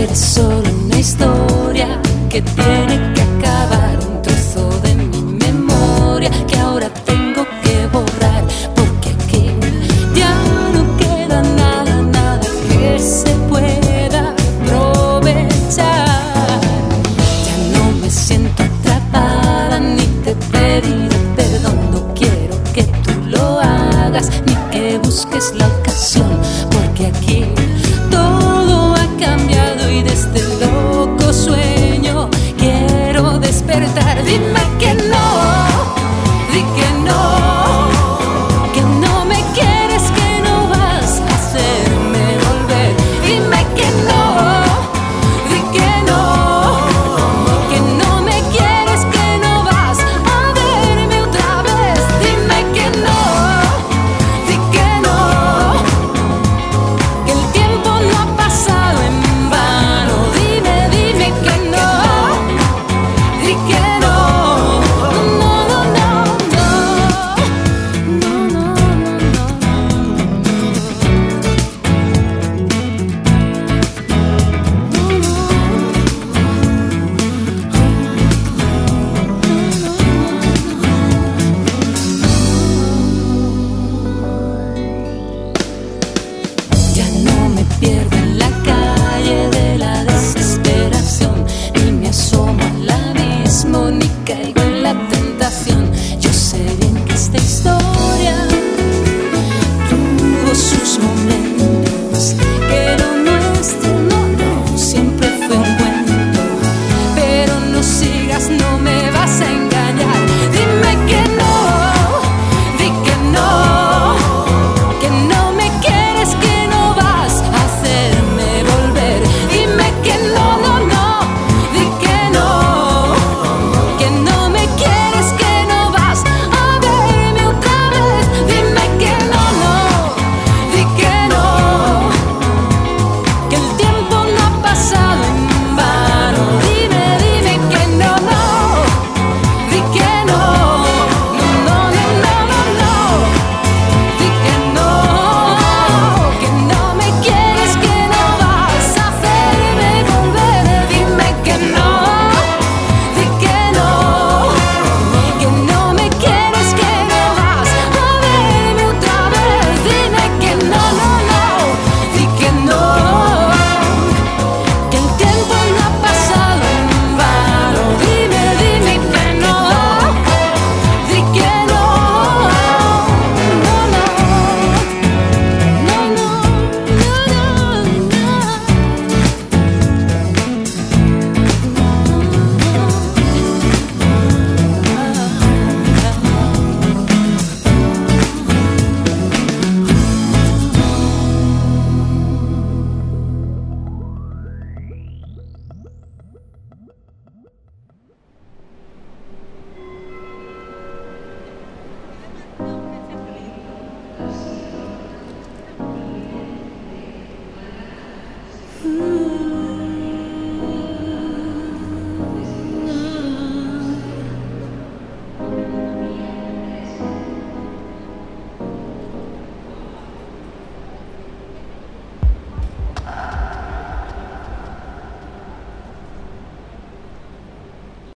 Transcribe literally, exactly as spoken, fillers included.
Es solo una historia que tiene que acabar, un trozo de mi memoria que ahora tengo que borrar, porque aquí ya no queda nada, nada que se pueda aprovechar. Ya no me siento atrapada, ni te pediré perdón, no quiero que tú lo hagas, ni que busques la ocasión, porque aquí todo ha cambiado y desde